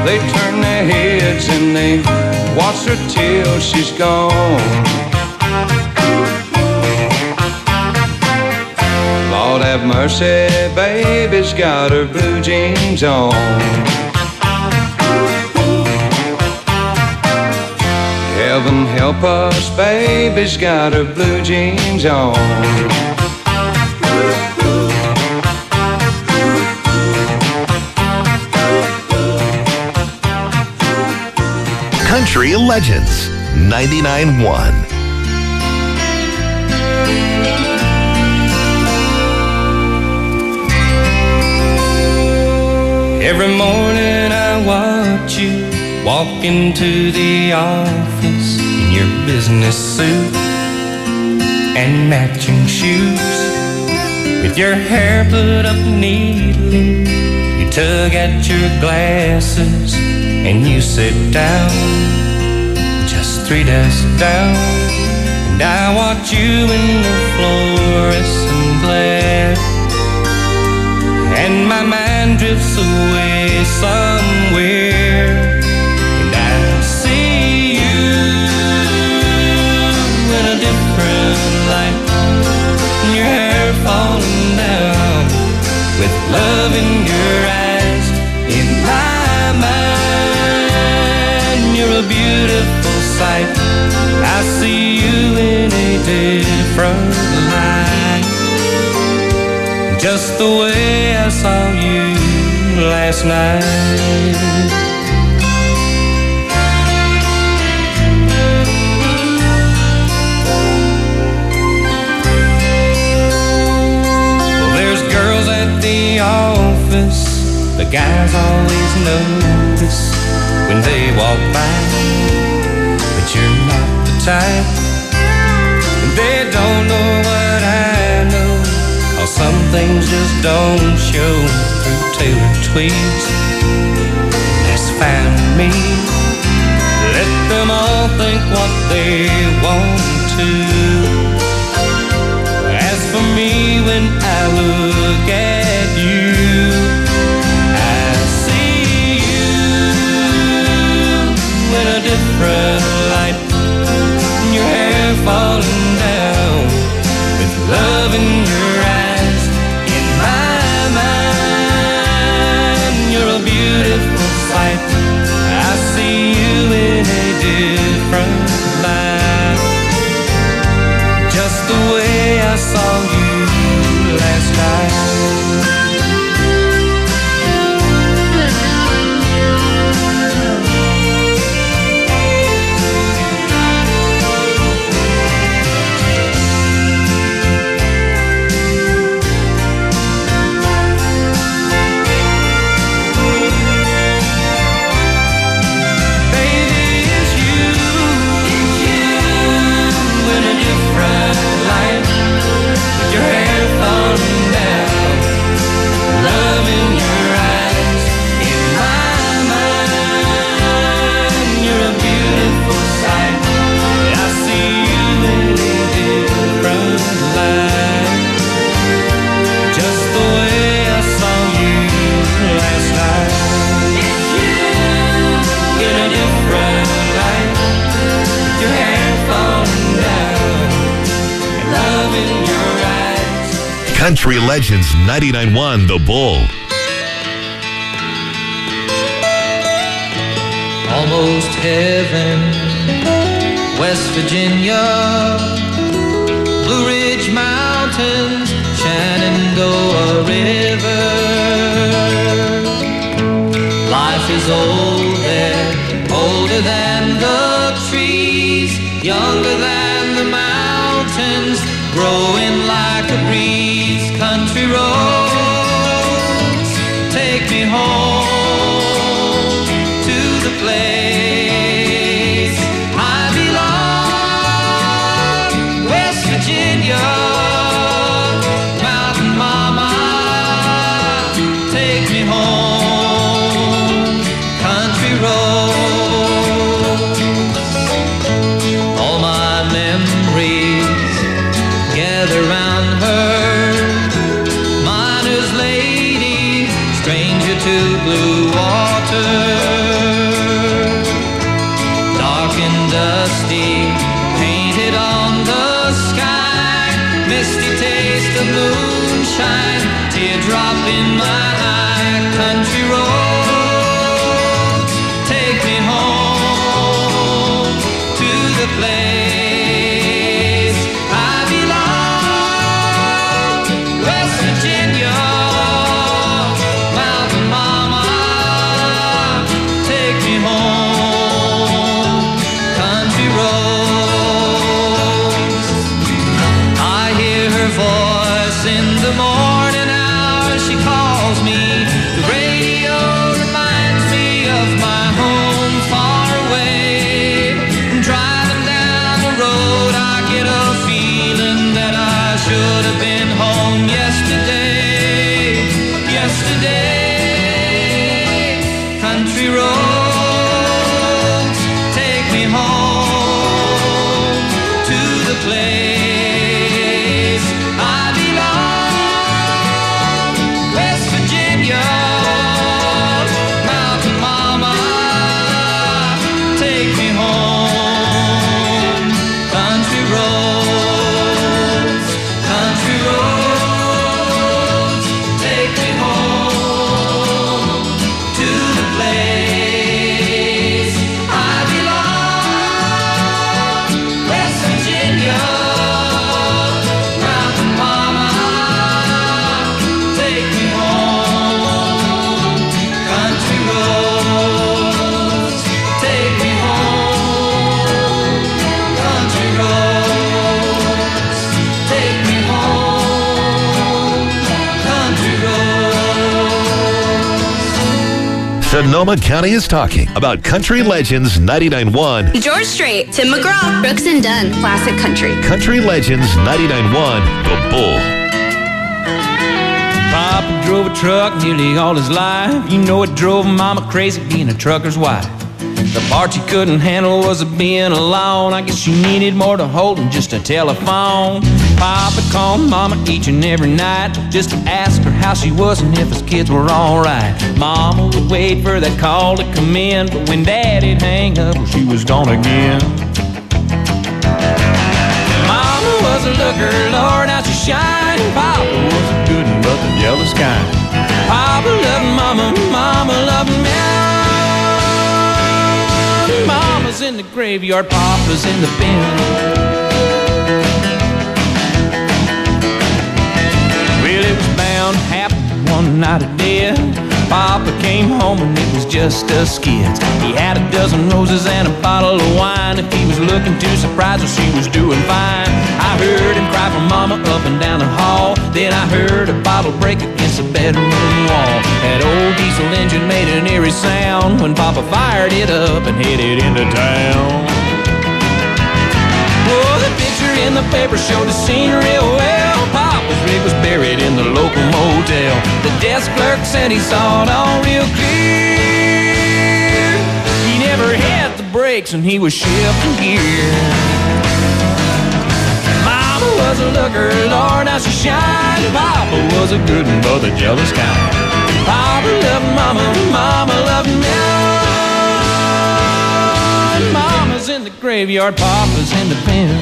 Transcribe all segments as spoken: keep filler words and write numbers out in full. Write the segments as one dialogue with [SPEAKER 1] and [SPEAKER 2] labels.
[SPEAKER 1] They turn their heads and they watch her till she's gone. Lord have mercy, baby's got her blue jeans on. Heaven help us, baby's got her blue jeans on.
[SPEAKER 2] Country Legends ninety-nine point one.
[SPEAKER 1] Every morning I watch you walk into the office in your business suit and matching shoes. With your hair put up neatly, you tug at your glasses and you sit down, just three desks down. And I watch you in the fluorescent glare, and my mind drifts away somewhere, and I see you in a different light, and your hair falling down, with love in your eyes. In my mind, you're a beautiful sight. I see you in a different light, just the way I saw you last night. Well, there's girls at the office, the guys always notice when they walk by, but you're not the type, and they don't know what I know. Some things just don't show through tailored tweeds. That's fine with me. Let them all think what they want to. As for me, when I look at you, I see you in a different light. Your hair falling down, with love in your eyes. I see you in a different light, just the way I saw you last night.
[SPEAKER 2] Country Legends ninety-nine point one, The Bull.
[SPEAKER 3] Almost heaven, West Virginia, Blue Ridge Mountains, Shenandoah River. Life is old there, older than the trees, younger than the mountains, growing like a breeze. Country roads, take me home to the place I belong. West Virginia, Mountain Mama, take me home. Country roads, all my memories gather round her. Miner's lady, stranger into blue water. Dark and dusty, painted on the sky, misty taste of moonshine, teardrop in my eye. Country roads, take me home to the place I belong. West Virginia, Mountain Mama, take me home. Country roads, I hear her voice in the morning hour. She calls me. The radio reminds me of my home far away. Driving down the road, I get a feeling that I should have been home yesterday. Yesterday, country roads, take me home to the place I belong. West Virginia, Mountain Mama, take me home. Country roads, country roads, take me home to the place I belong. West Virginia, Mountain Mama, take me home. Country roads, take me home. Country roads, take me home. Country roads.
[SPEAKER 2] Sonoma County is talking about Country Legends ninety-nine point one.
[SPEAKER 4] George Strait, Tim McGraw, Brooks and Dunn, Classic Country.
[SPEAKER 2] Country Legends ninety-nine point one, The Bull.
[SPEAKER 5] Papa drove a truck nearly all his life. You know it drove Mama crazy being a trucker's wife. The part she couldn't handle was being alone. I guess she needed more to hold than just a telephone. Papa called Mama each and every night just to ask her how she was and if his kids were alright. Mama would wait for that call to come in, but when Daddy'd hang up, well, she was gone again. Mama was a looker, Lord, how she shined. Papa was a good one, but the jealous kind. Papa loved Mama, Mama loved me. Mama's in the graveyard, Papa's in the bin. Well, it was bound to happen one night of death. Papa came home and it was just us kids. He had a dozen roses and a bottle of wine. If he was looking too surprised, well, she was doing fine. I heard him cry for Mama up and down the hall. Then I heard a bottle break against the bedroom wall. That old diesel engine made an eerie sound when Papa fired it up and headed into town. Oh, the picture in the paper showed the scene real well. Papa's rig was buried in the local motel. The desk clerk said he saw it all real clear. He never had the brakes and he was shifting gear. Mama was a looker, Lord, how she shined. Papa was a good one, but the jealous kind. Papa loved Mama, Mama loved me. Mama's in the graveyard, Papa's in the pen.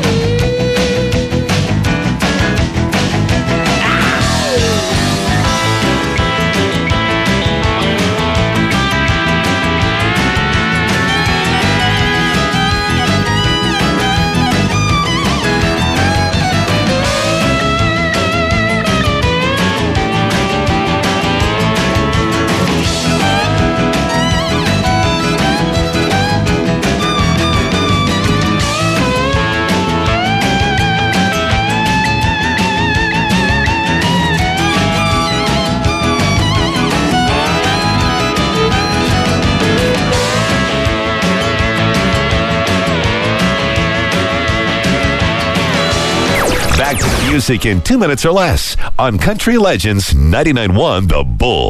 [SPEAKER 2] Back to the music in two minutes or less on Country Legends ninety-nine point one, The Bull.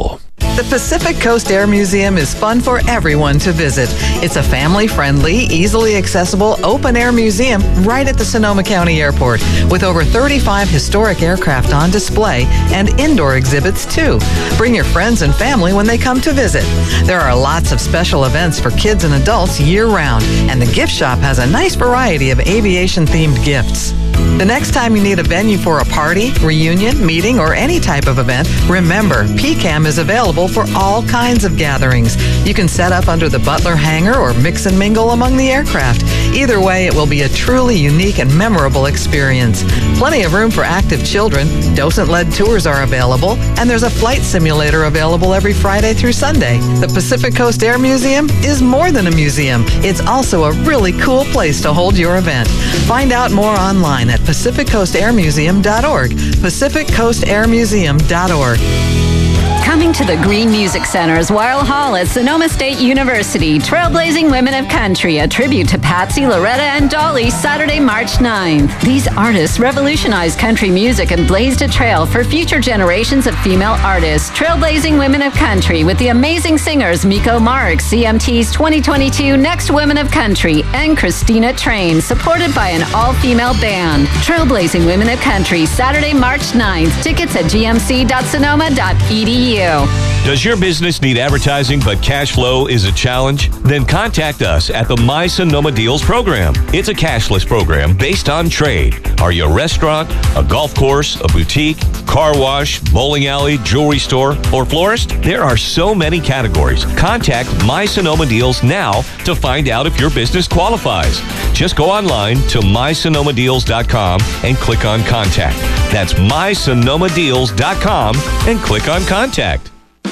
[SPEAKER 6] The Pacific Coast Air Museum is fun for everyone to visit. It's a family-friendly, easily accessible, open-air museum right at the Sonoma County Airport with over thirty-five historic aircraft on display and indoor exhibits too. Bring your friends and family when they come to visit. There are lots of special events for kids and adults year-round, and the gift shop has a nice variety of aviation-themed gifts. The next time you need a venue for a party, reunion, meeting, or any type of event, remember, P CAM is available for all kinds of gatherings. You can set up under the Butler hangar or mix and mingle among the aircraft. Either way, it will be a truly unique and memorable experience. Plenty of room for active children, docent-led tours are available, and there's a flight simulator available every Friday through Sunday. The Pacific Coast Air Museum is more than a museum. It's also a really cool place to hold your event. Find out more online at pacific coast air museum dot org. pacific coast air museum dot org.
[SPEAKER 7] Coming to the Green Music Center's Weill Hall at Sonoma State University, Trailblazing Women of Country, a tribute to Patsy, Loretta, and Dolly, Saturday, March ninth. These artists revolutionized country music and blazed a trail for future generations of female artists. Trailblazing Women of Country with the amazing singers Miko Marks, C M T's twenty twenty-two Next Women of Country, and Christina Train, supported by an all-female band. Trailblazing Women of Country, Saturday, March ninth. Tickets at g m c dot sonoma dot e d u.
[SPEAKER 2] Does your business need advertising but cash flow is a challenge? Then contact us at the My Sonoma Deals program. It's a cashless program based on trade. Are you a restaurant, a golf course, a boutique, car wash, bowling alley, jewelry store, or florist? There are so many categories. Contact My Sonoma Deals now to find out if your business qualifies. Just go online to my sonoma deals dot com and click on Contact. That's my sonoma deals dot com and click on Contact.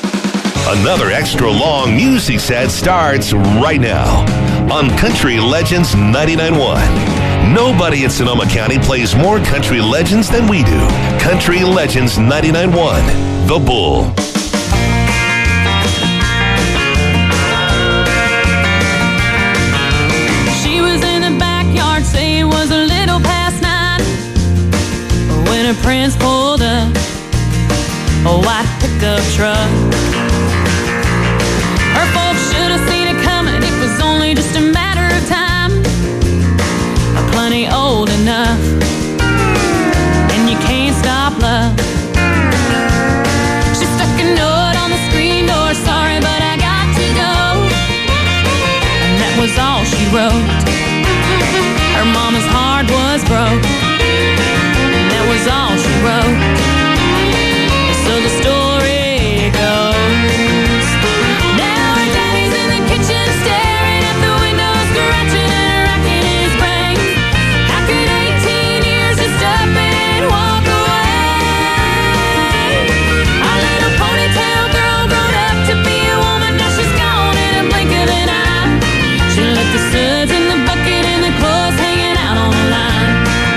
[SPEAKER 8] Another extra long music set starts right now on Country Legends ninety-nine point one. Nobody in Sonoma County plays more country legends than we do. Country Legends ninety-nine point one, The Bull.
[SPEAKER 9] She was in the backyard, say it was a little past nine, when her prince pulled up a white pickup truck. Her folks should have seen it coming, it was only just a matter of time. Plenty old enough, and you can't stop love. She stuck a note on the screen door, sorry but I got to go. And that was all she wrote. Her mama's heart was broke, and that was all she wrote. So the story goes, now her daddy's in the kitchen staring at the window, scratching and racking his brain. How could eighteen years just up and walk away? Our little ponytail girl grown up to be a woman, now she's gone in a blink of an eye. She left the suds in the bucket and the clothes hanging out on the line.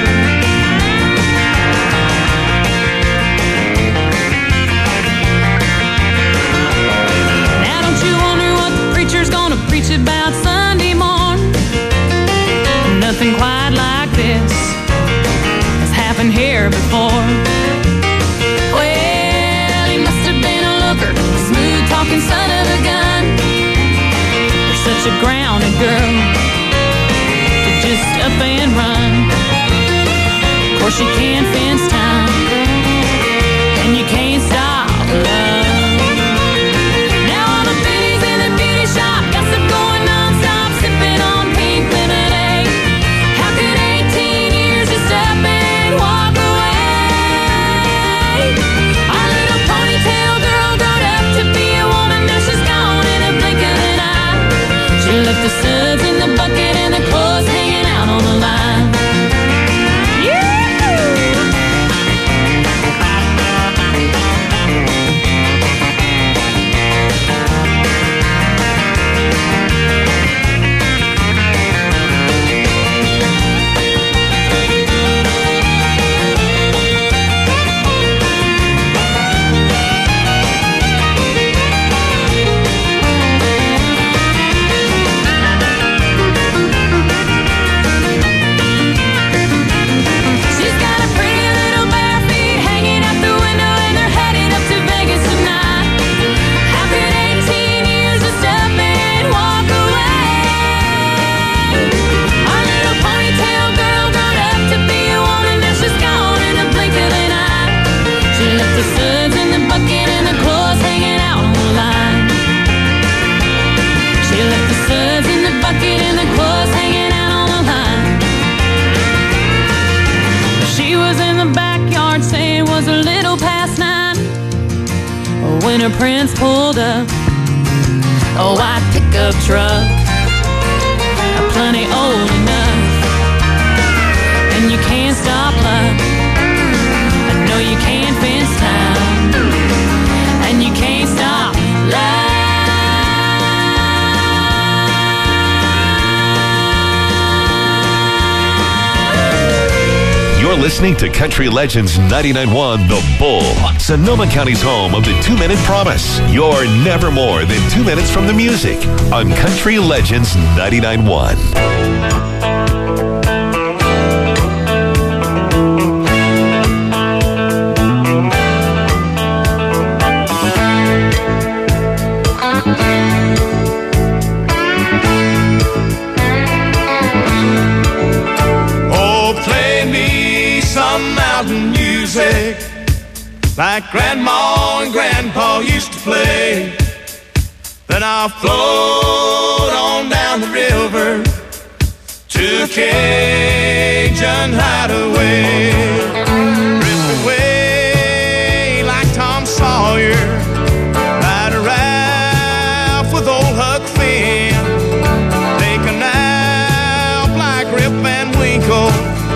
[SPEAKER 9] Gonna preach about Sunday morn. Nothing quite like this has happened here before. Well, he must have been a looker, a smooth talking son of a gun. You're such a grounded girl to just up and run. Of course you can't fence time, and you can't stop love. Shop, gossip going non-stop, sipping on pink lemonade. How could eighteen years just up and walk away? Our little ponytail girl grown up to be a woman, now she's gone in a blink of an eye. She left the suds in the bucket and the clothes hanging out on the line. Yeah! a Prince pulled up, a white pickup truck, plenty old enough, and you can't stop luck. I know you can't fence time, and you can't stop love.
[SPEAKER 8] You're listening to Country Legends ninety-nine point one The Bull, Sonoma County's home of the two-minute promise. You're never more than two minutes from the music on Country Legends ninety-nine point one.
[SPEAKER 10] Like Grandma and Grandpa used to play. Then I'll float on down the river to a Cajun hideaway. Drift away like Tom Sawyer, ride a Ralph with old Huck Finn, take a nap like Rip Van Winkle,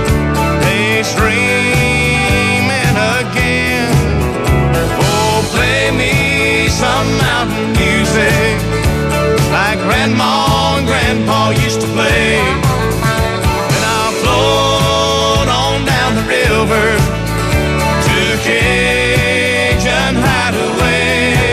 [SPEAKER 10] daydreaming again. Play me some mountain music like Grandma and Grandpa used to play. Then I'll float on down the river to Cajun hideaway.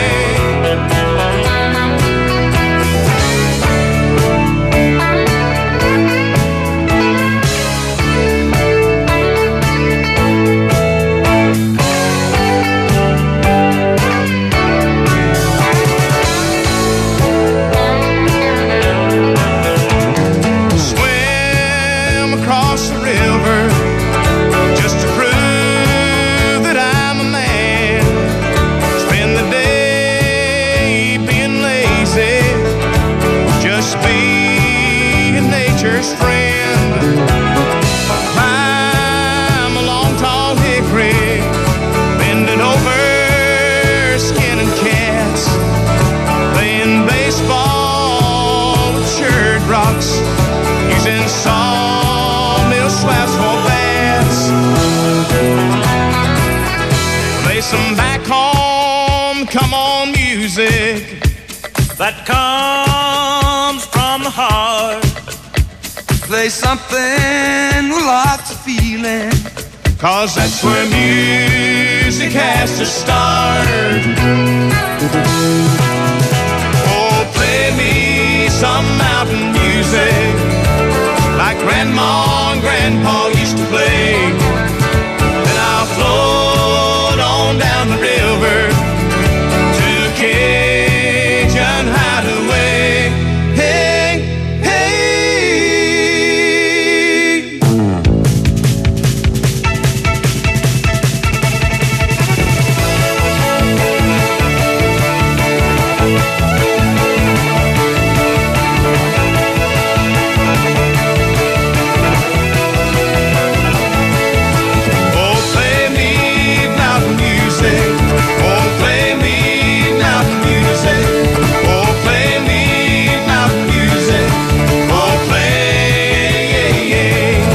[SPEAKER 3] That comes from the heart. Play something with lots of feeling,
[SPEAKER 10] 'cause that's where music has to start. Oh, play me some mountain music like Grandma and Grandpa used to play. Then I'll float on down the river to Cajun hideaway. Hey, hey. Oh, play me mountain music. Oh, play me mountain music. Oh, play me mountain music. Oh, play, yeah, yeah.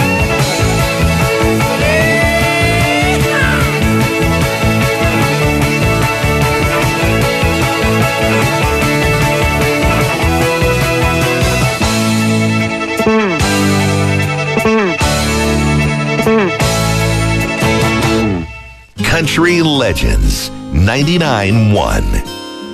[SPEAKER 8] Country Legends ninety-nine point one.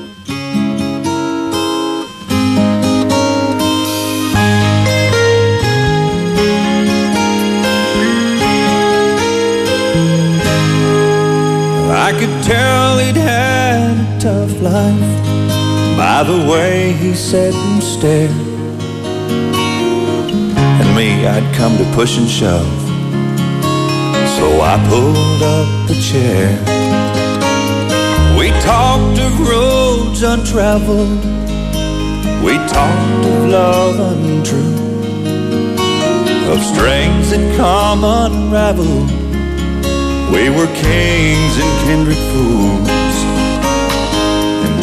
[SPEAKER 3] I could tell he'd had a tough life by the way he sat and stared. And me, I'd come to push and shove, so I pulled up a chair. We talked of roads untraveled, we talked of love untrue, of strings that come unraveled. We were kings and kindred fools.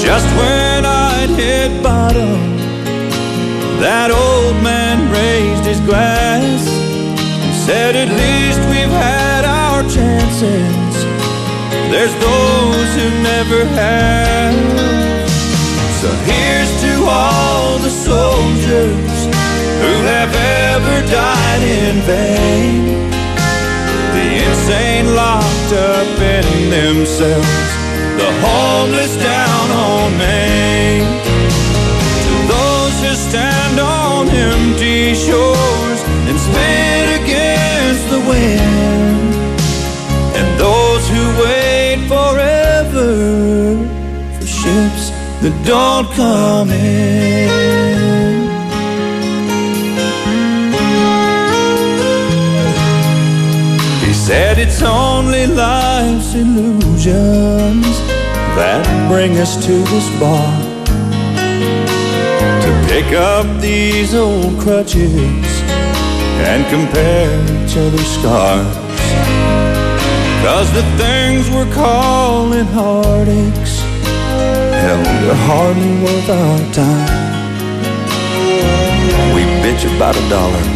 [SPEAKER 10] Just when I'd hit bottom, that old man raised his glass and said, at least we've had our chances. There's those who never have. So here's to all the soldiers who have ever died in vain, the insane locked up in themselves, the homeless down on Main. To those who stand on empty shores and spit against the wind, and those who wait forever for ships that don't come in. He said it's only life's illusions that bring us to this bar, to pick up these old crutches and compare each other's scars. 'Cause the things we're calling heartaches, hell, they're hardly worth our time. We bitch about a dollar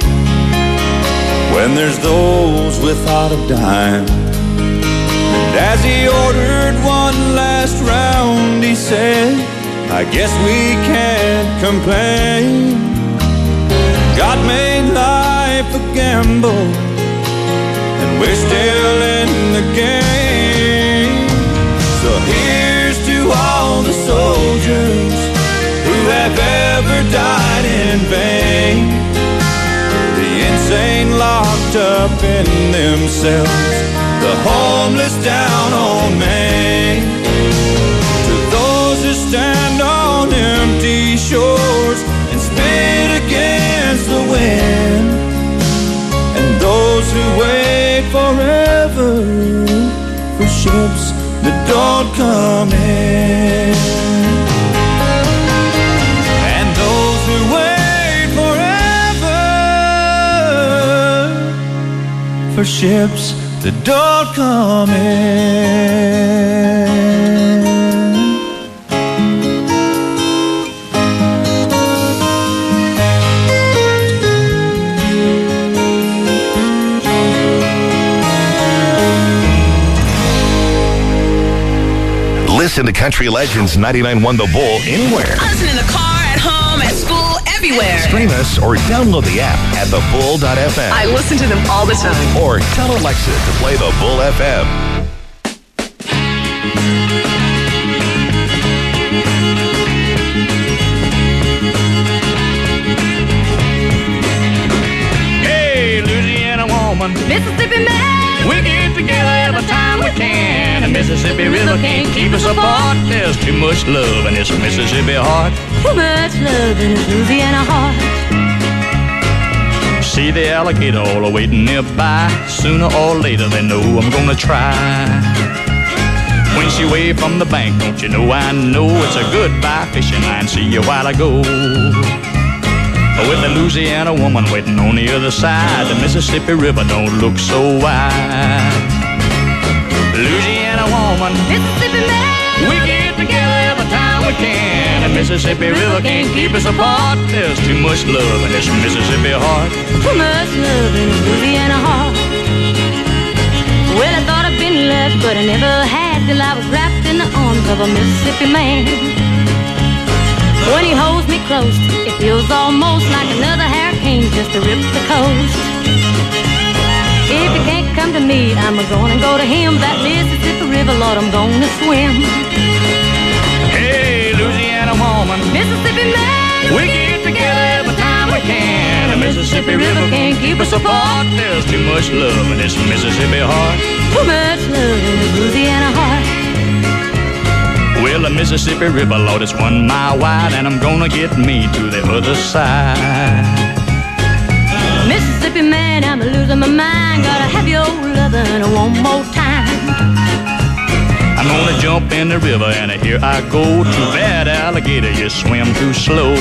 [SPEAKER 10] when there's those without a dime. And as he ordered one last round, he said, I guess we can't complain. God made life a gamble, and we're still in the game. So here's to all the soldiers who have ever died in vain, the insane locked up in themselves, the homeless down on Main. To those who stand on empty shores and spit against the wind, and those who wait forever for ships that don't come in, and those who wait forever for ships that don't come in.
[SPEAKER 8] Listen to Country Legends ninety-nine point one The Bull anywhere.
[SPEAKER 11] Listen in the car, at home, at school, everywhere.
[SPEAKER 8] Stream us or download the app at the bull dot f m.
[SPEAKER 11] I listen to them all the time.
[SPEAKER 8] Or tell Alexa to play the Bull F M.
[SPEAKER 5] Hey, Louisiana woman,
[SPEAKER 9] Mississippi man,
[SPEAKER 5] we get together every time we can. The Mississippi River can't keep us apart. There's too much love in this Mississippi heart.
[SPEAKER 9] too much love in his Louisiana heart.
[SPEAKER 5] See the alligator all waiting nearby. Sooner or later they know I'm gonna try. When she waved from the bank, don't you know I know it's a goodbye fishing line. See you while I go. With the Louisiana woman waiting on the other side, the Mississippi River don't look so wide. Louisiana woman,
[SPEAKER 9] Mississippi man,
[SPEAKER 5] we get together every time we can. The Mississippi River can't keep us apart. There's too much love in this Mississippi heart.
[SPEAKER 9] too much love in his Louisiana heart. Well, I thought I'd been left, but I never had till I was wrapped in the arms of a Mississippi man. When he holds me close, it feels almost like another hurricane just to rip the coast. If he can't come to me, I'm gonna go to him. That Mississippi River, Lord, I'm gonna swim.
[SPEAKER 5] Hey, Louisiana woman,
[SPEAKER 9] Mississippi man,
[SPEAKER 5] we get together every time we can. The Mississippi River can't keep us apart. There's too much love in this Mississippi heart.
[SPEAKER 9] too much love in his Louisiana heart.
[SPEAKER 5] Well, the Mississippi River, Lord, it's one mile wide, and I'm gonna get me to the other side.
[SPEAKER 9] Mississippi man, I'm losing my mind. Gotta have your lovin' one more time.
[SPEAKER 5] I'm gonna jump in the river, and here I go. Too bad, alligator, you swim too slow.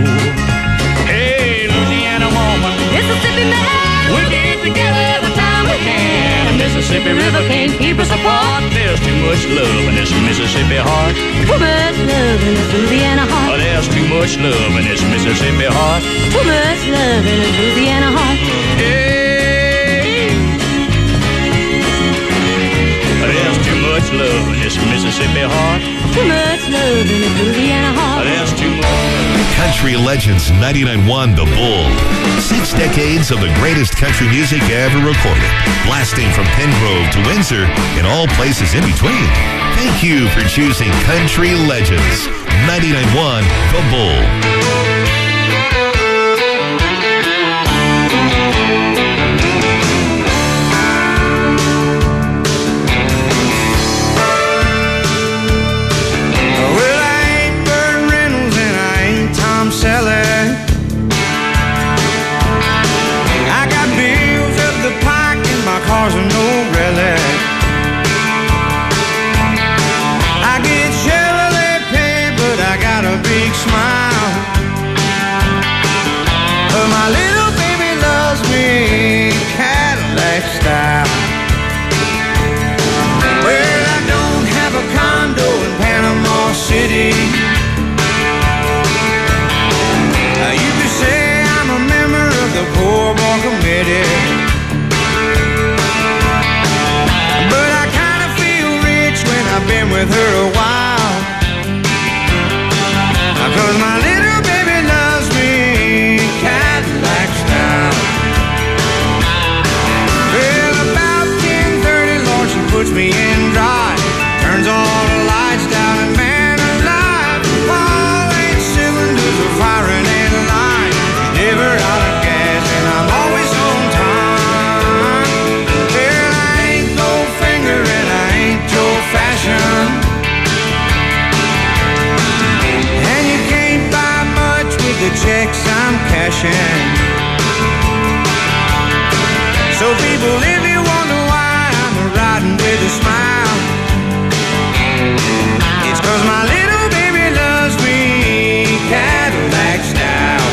[SPEAKER 5] Hey, Louisiana woman,
[SPEAKER 9] Mississippi man,
[SPEAKER 5] we get together every time we can. The Mississippi Mississippi River can't keep us apart. There's too much love in this Mississippi heart.
[SPEAKER 9] Too much love in this Louisiana heart.
[SPEAKER 5] Oh, there's too much love in this Mississippi heart.
[SPEAKER 9] Too much love in this Louisiana heart.
[SPEAKER 5] Hey. There's too much love in this Mississippi heart.
[SPEAKER 9] Too much love in this Louisiana heart.
[SPEAKER 5] There's too much.
[SPEAKER 8] Country Legends ninety-nine point one The Bull. Six decades of the greatest country music ever recorded. Blasting from Pengrove to Windsor and all places in between. Thank you for choosing Country Legends ninety-nine point one The Bull.
[SPEAKER 10] Cars are no relic. I get Chevrolet pay, but I got a big smile. But my little baby loves me Cadillac style. Well, I don't have a condo in Panama City. Uh, you could say I'm a member of the Poor Boy Committee. I've been with her a while, 'cause my little baby loves me Cadillac style. Well, about ten thirty, Lord, she puts me in drive, turns all the lights down, and man alive, all eight cylinders are firing in line. She's never out of gas, and I'm always on time. Well, I ain't Goldfinger, and I ain't Joe Fashion, and you can't buy much with the checks I'm cashing. So people, if you wonder why I'm riding with a smile, it's 'cause my little baby loves me Cadillac style.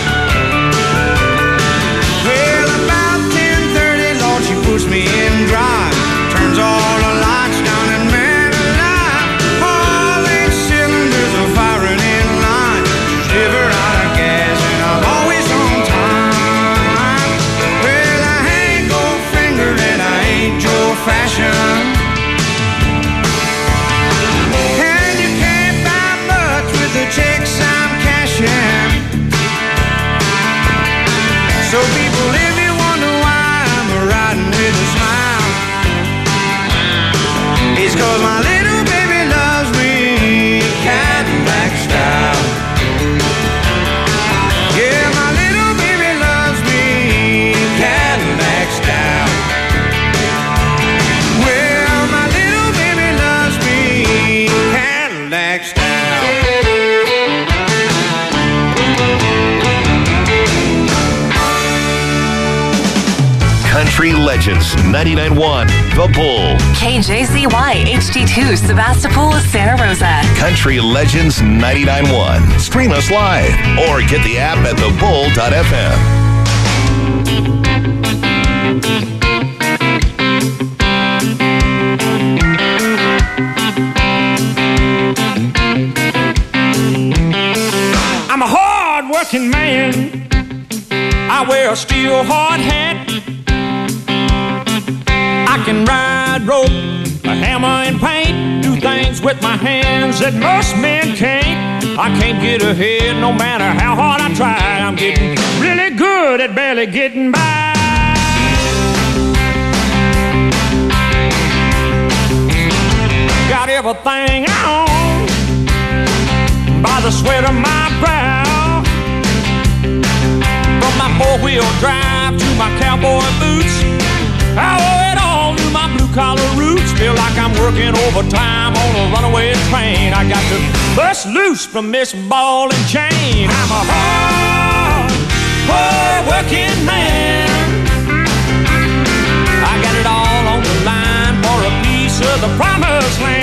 [SPEAKER 10] Well, about ten thirty, Lord, she puts me in drive, turns all the lights down, and man alive, all eight cylinders are firing in line. She's never out of gas, and I'm always on time. Well, I ain't Goldfinger, and I ain't Joe Fashion, and you can't buy much with the checks I'm cashing. So people, if you wonder why I'm riding with a smile, it's 'cause my little baby loves me Cadillac style. Yeah, my little baby loves me Cadillac style. Well, my little baby loves me Cadillac style.
[SPEAKER 8] Country Legends ninety-nine point one The Bull.
[SPEAKER 11] K J Z Y H D two, Sebastopol, Santa Rosa.
[SPEAKER 8] Country Legends ninety-nine point one. Stream us live or get the app at the bull dot f m.
[SPEAKER 5] I'm a hard-working man. I wear a steel hard hat. I can ride rope, a hammer and paint, do things with my hands that most men can't. I can't get ahead no matter how hard I try. I'm getting really good at barely getting by. Got everything I own by the sweat of my brow. From my four-wheel drive to my cowboy boots, I owe it all to my blue-collar roots. Feel like I'm working overtime on a runaway train. I got to bust loose from this ball and chain. I'm a hard, hard-working man. I got it all on the line for a piece of the promised land.